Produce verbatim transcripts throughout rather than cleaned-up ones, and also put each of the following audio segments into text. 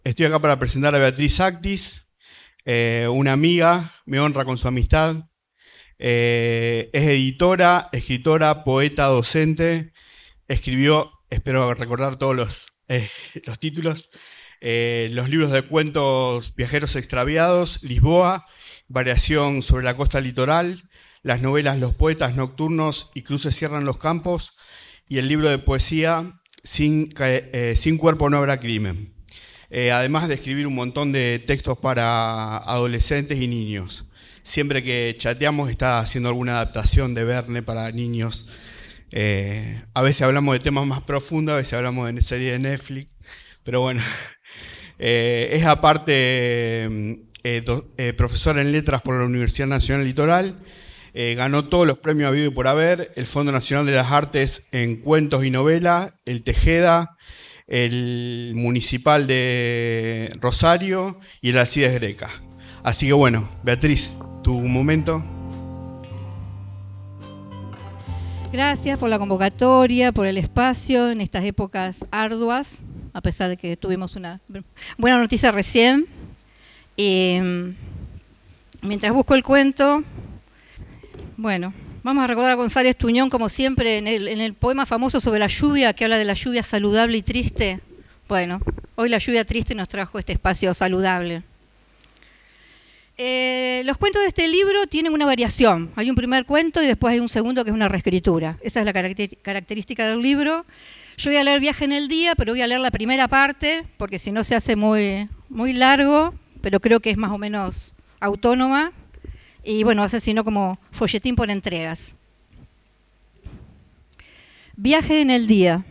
Estoy acá para presentar a Beatriz Actis, eh, una amiga, me honra con su amistad. Eh, es editora, escritora, poeta, docente. Escribió, espero recordar todos los, eh, los títulos, eh, los libros de cuentos Viajeros extraviados, Lisboa, Variación sobre la costa litoral, las novelas Los poetas nocturnos y Cruces cierran los campos, y el libro de poesía Sin, eh, Sin cuerpo no habrá crimen. Eh, además de escribir un montón de textos para adolescentes y niños. Siempre que chateamos está haciendo alguna adaptación de Verne para niños. Eh, a veces hablamos de temas más profundos, a veces hablamos de series de Netflix, pero bueno, eh, es aparte eh, do, eh, profesora en letras por la Universidad Nacional Litoral. Eh, ganó todos los premios habido y por haber, el Fondo Nacional de las Artes en Cuentos y Novela, el Tejeda, el Municipal de Rosario y el Alcides Greca. Así que bueno, Beatriz, tu momento. Gracias por la convocatoria, por el espacio en estas épocas arduas, a pesar de que tuvimos una buena noticia recién. Eh, mientras busco el cuento, bueno, vamos a recordar a González Tuñón, como siempre, en el, en el poema famoso sobre la lluvia, que habla de la lluvia saludable y triste. Bueno, hoy la lluvia triste nos trajo este espacio saludable. Eh, los cuentos de este libro tienen una variación. Hay un primer cuento y después hay un segundo que es una reescritura. Esa es la característica del libro. Yo voy a leer Viaje en el día, pero voy a leer la primera parte, porque si no se hace muy, muy largo, pero creo que es más o menos autónoma. Y bueno, hace sino como folletín por entregas. Viaje en el día.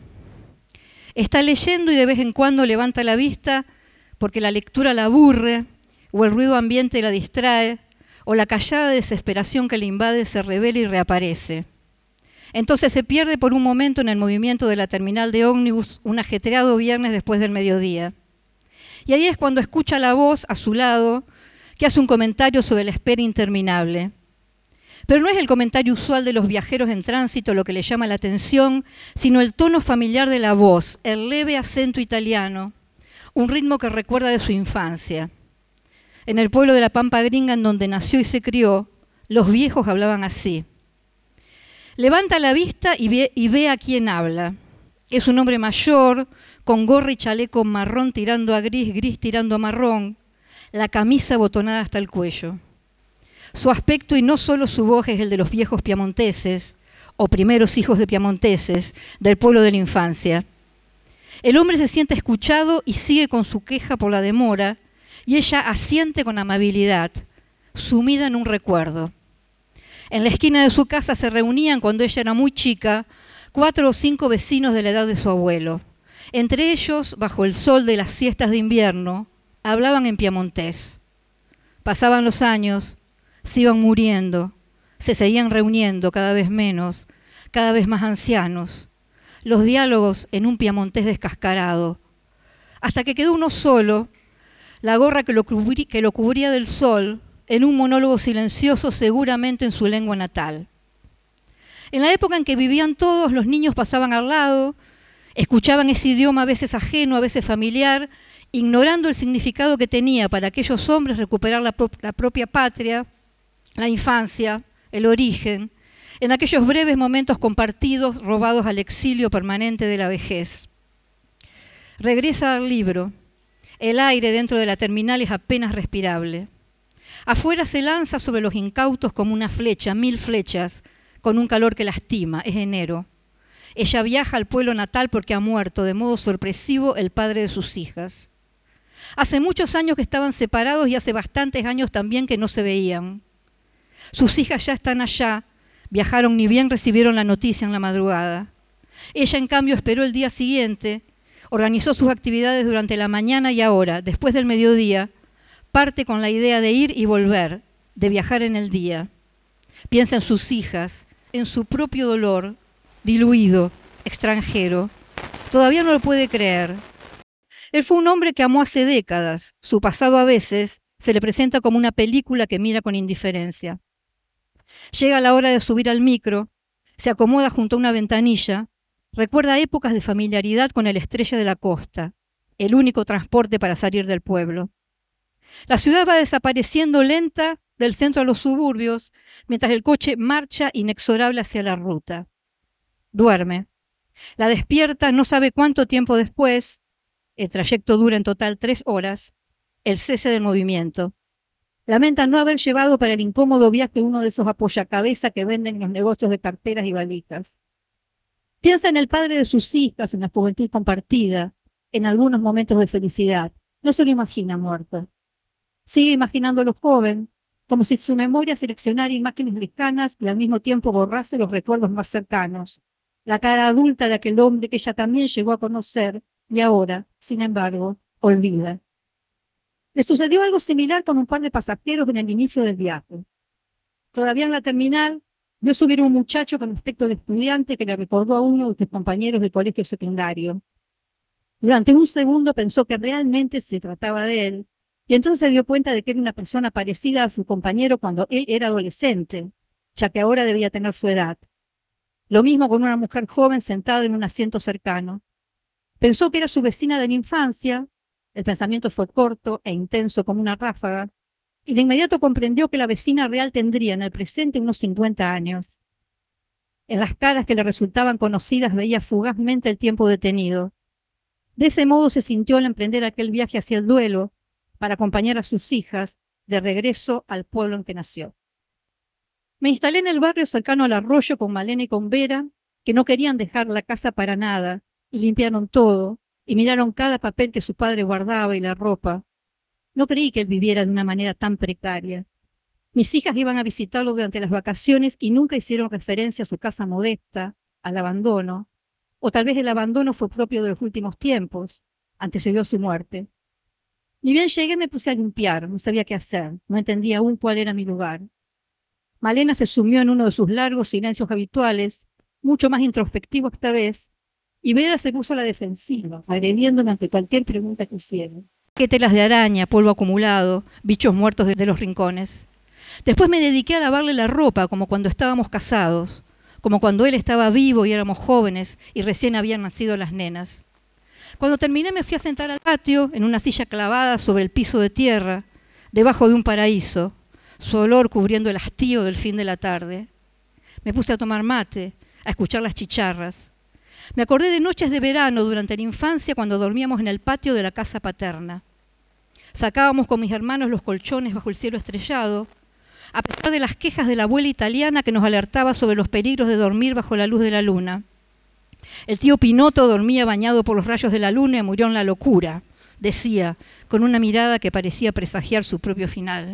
Está leyendo y de vez en cuando levanta la vista porque la lectura la aburre, o el ruido ambiente la distrae, o la callada desesperación que le invade se revela y reaparece. Entonces se pierde por un momento en el movimiento de la terminal de ómnibus un ajetreado viernes después del mediodía. Y ahí es cuando escucha la voz a su lado que hace un comentario sobre la espera interminable. Pero no es el comentario usual de los viajeros en tránsito lo que le llama la atención, sino el tono familiar de la voz, el leve acento italiano, un ritmo que recuerda de su infancia. En el pueblo de la Pampa Gringa, en donde nació y se crió, los viejos hablaban así. Levanta la vista y ve, y ve a quién habla. Es un hombre mayor, con gorra y chaleco marrón tirando a gris, gris tirando a marrón, la camisa botonada hasta el cuello. Su aspecto y no solo su voz es el de los viejos piamonteses, o primeros hijos de piamonteses, del pueblo de la infancia. El hombre se siente escuchado y sigue con su queja por la demora, y ella asiente con amabilidad, sumida en un recuerdo. En la esquina de su casa se reunían, cuando ella era muy chica, cuatro o cinco vecinos de la edad de su abuelo. Entre ellos, bajo el sol de las siestas de invierno, hablaban en piamontés. Pasaban los años, se iban muriendo, se seguían reuniendo cada vez menos, cada vez más ancianos. Los diálogos en un piamontés descascarado, hasta que quedó uno solo, la gorra que lo, cubrí, que lo cubría del sol, en un monólogo silencioso, seguramente en su lengua natal. En la época en que vivían todos, los niños pasaban al lado, escuchaban ese idioma a veces ajeno, a veces familiar, ignorando el significado que tenía para aquellos hombres recuperar la, pro- la propia patria, la infancia, el origen, en aquellos breves momentos compartidos, robados al exilio permanente de la vejez. Regresa al libro. El aire dentro de la terminal es apenas respirable. Afuera se lanza sobre los incautos como una flecha, mil flechas, con un calor que lastima. Es enero. Ella viaja al pueblo natal porque ha muerto de modo sorpresivo el padre de sus hijas. Hace muchos años que estaban separados y hace bastantes años también que no se veían. Sus hijas ya están allá, viajaron ni bien recibieron la noticia en la madrugada. Ella, en cambio, esperó el día siguiente, organizó sus actividades durante la mañana y ahora, después del mediodía, parte con la idea de ir y volver, de viajar en el día. Piensa en sus hijas, en su propio dolor, diluido, extranjero. Todavía no lo puede creer. Él fue un hombre que amó hace décadas. Su pasado a veces se le presenta como una película que mira con indiferencia. Llega la hora de subir al micro, se acomoda junto a una ventanilla, recuerda épocas de familiaridad con el Estrella de la Costa, el único transporte para salir del pueblo. La ciudad va desapareciendo lenta del centro a los suburbios, mientras el coche marcha inexorable hacia la ruta. Duerme. La despierta no sabe cuánto tiempo después, el trayecto dura en total tres horas, el cese del movimiento. Lamenta no haber llevado para el incómodo viaje uno de esos apoyacabezas que venden en los negocios de carteras y valijas. Piensa en el padre de sus hijas, en la juventud compartida, en algunos momentos de felicidad. No se lo imagina muerto. Sigue imaginándolo joven, como si su memoria seleccionara imágenes lejanas y al mismo tiempo borrase los recuerdos más cercanos. La cara adulta de aquel hombre que ella también llegó a conocer y ahora, sin embargo, olvida. Le sucedió algo similar con un par de pasajeros en el inicio del viaje. Todavía en la terminal, vio subir un muchacho con aspecto de estudiante que le recordó a uno de sus compañeros de colegio secundario. Durante un segundo pensó que realmente se trataba de él, y entonces se dio cuenta de que era una persona parecida a su compañero cuando él era adolescente, ya que ahora debía tener su edad. Lo mismo con una mujer joven sentada en un asiento cercano. Pensó que era su vecina de la infancia. El pensamiento fue corto e intenso como una ráfaga, y de inmediato comprendió que la vecina real tendría en el presente unos cincuenta años. En las caras que le resultaban conocidas veía fugazmente el tiempo detenido. De ese modo se sintió al emprender aquel viaje hacia el duelo para acompañar a sus hijas de regreso al pueblo en que nació. Me instalé en el barrio cercano al arroyo con Malena y con Vera, que no querían dejar la casa para nada, y limpiaron todo, y miraron cada papel que su padre guardaba y la ropa. No creí que él viviera de una manera tan precaria. Mis hijas iban a visitarlo durante las vacaciones y nunca hicieron referencia a su casa modesta, al abandono, o tal vez el abandono fue propio de los últimos tiempos, antecedió su muerte. Ni bien llegué me puse a limpiar, no sabía qué hacer, no entendía aún cuál era mi lugar. Malena se sumió en uno de sus largos silencios habituales, mucho más introspectivo esta vez, y Vera se puso a la defensiva, agrediéndome ante cualquier pregunta que hiciera. Qué telas de araña, polvo acumulado, bichos muertos de, de los rincones. Después me dediqué a lavarle la ropa, como cuando estábamos casados, como cuando él estaba vivo y éramos jóvenes y recién habían nacido las nenas. Cuando terminé me fui a sentar al patio, en una silla clavada sobre el piso de tierra, debajo de un paraíso, su olor cubriendo el hastío del fin de la tarde. Me puse a tomar mate, a escuchar las chicharras. Me acordé de noches de verano durante la infancia cuando dormíamos en el patio de la casa paterna. Sacábamos con mis hermanos los colchones bajo el cielo estrellado, a pesar de las quejas de la abuela italiana que nos alertaba sobre los peligros de dormir bajo la luz de la luna. El tío Pinotto dormía bañado por los rayos de la luna y murió en la locura, decía, con una mirada que parecía presagiar su propio final.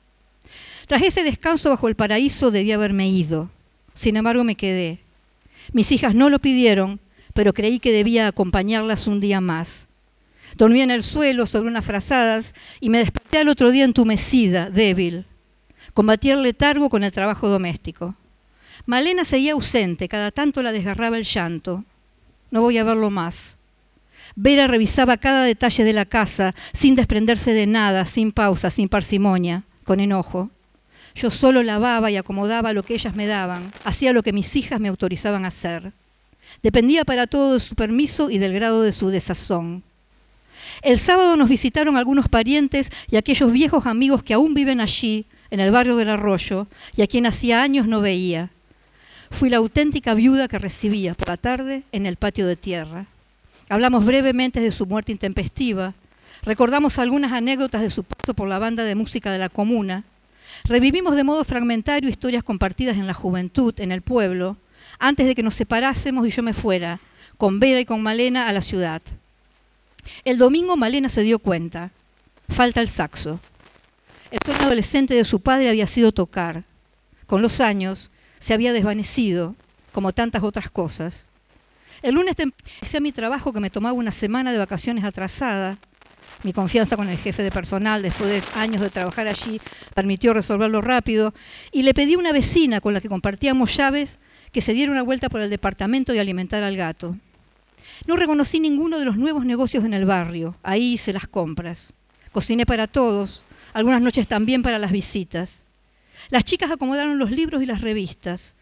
Tras ese descanso bajo el paraíso debía haberme ido. Sin embargo, me quedé. Mis hijas no lo pidieron, pero creí que debía acompañarlas un día más. Dormí en el suelo sobre unas frazadas y me desperté al otro día entumecida, débil. Combatí el letargo con el trabajo doméstico. Malena seguía ausente, cada tanto la desgarraba el llanto. No voy a verlo más. Vera revisaba cada detalle de la casa, sin desprenderse de nada, sin pausa, sin parsimonia, con enojo. Yo solo lavaba y acomodaba lo que ellas me daban, hacía lo que mis hijas me autorizaban a hacer. Dependía para todo de su permiso y del grado de su desazón. El sábado nos visitaron algunos parientes y aquellos viejos amigos que aún viven allí, en el barrio del Arroyo, y a quien hacía años no veía. Fui la auténtica viuda que recibía por la tarde en el patio de tierra. Hablamos brevemente de su muerte intempestiva, recordamos algunas anécdotas de su paso por la banda de música de la comuna, revivimos de modo fragmentario historias compartidas en la juventud, en el pueblo, antes de que nos separásemos y yo me fuera, con Vera y con Malena, a la ciudad. El domingo Malena se dio cuenta. Falta el saxo. El sueño adolescente de su padre había sido tocar. Con los años se había desvanecido, como tantas otras cosas. El lunes empecé a mi trabajo, que me tomaba una semana de vacaciones atrasada. Mi confianza con el jefe de personal, después de años de trabajar allí, permitió resolverlo rápido, y le pedí a una vecina con la que compartíamos llaves que se diera una vuelta por el departamento y alimentara al gato. No reconocí ninguno de los nuevos negocios en el barrio. Ahí hice las compras. Cociné para todos, algunas noches también para las visitas. Las chicas acomodaron los libros y las revistas.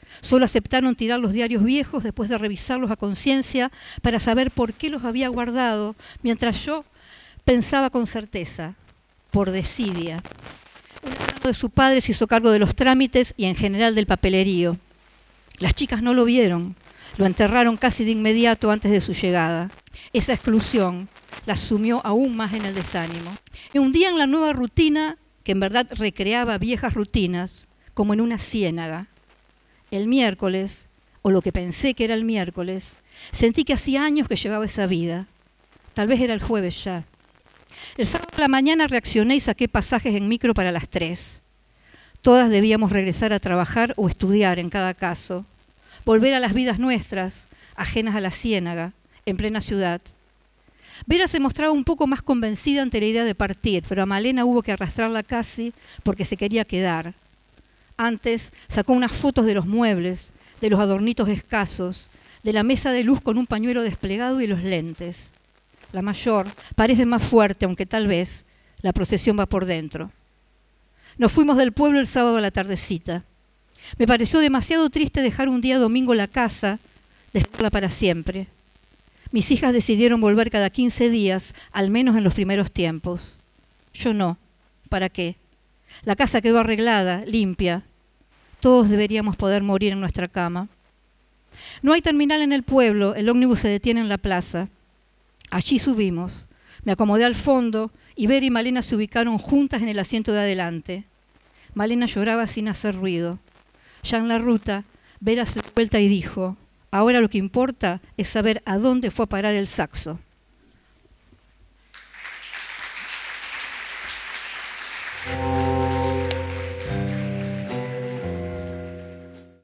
Solo aceptaron tirar los diarios viejos después de revisarlos a conciencia para saber por qué los había guardado, mientras yo pensaba con certeza, por desidia. Un hermano de su padre se hizo cargo de los trámites y en general del papelerío. Las chicas no lo vieron, lo enterraron casi de inmediato antes de su llegada. Esa exclusión la sumió aún más en el desánimo. Y un día en la nueva rutina, que en verdad recreaba viejas rutinas, como en una ciénaga, el miércoles, o lo que pensé que era el miércoles, sentí que hacía años que llevaba esa vida. Tal vez era el jueves ya. El sábado a la mañana reaccioné y saqué pasajes en micro para las tres. Todas debíamos regresar a trabajar o estudiar en cada caso, volver a las vidas nuestras, ajenas a la ciénaga, en plena ciudad. Vera se mostraba un poco más convencida ante la idea de partir, pero a Malena hubo que arrastrarla casi porque se quería quedar. Antes sacó unas fotos de los muebles, de los adornitos escasos, de la mesa de luz con un pañuelo desplegado y los lentes. La mayor parece más fuerte, aunque tal vez la procesión va por dentro. Nos fuimos del pueblo el sábado a la tardecita. Me pareció demasiado triste dejar un día domingo la casa, dejarla para siempre. Mis hijas decidieron volver cada quince días, al menos en los primeros tiempos. Yo no. ¿Para qué? La casa quedó arreglada, limpia. Todos deberíamos poder morir en nuestra cama. No hay terminal en el pueblo, el ómnibus se detiene en la plaza. Allí subimos. Me acomodé al fondo y Vera y Malena se ubicaron juntas en el asiento de adelante. Malena lloraba sin hacer ruido. Ya en la ruta, Vera se dio vuelta y dijo: ahora lo que importa es saber a dónde fue a parar el saxo.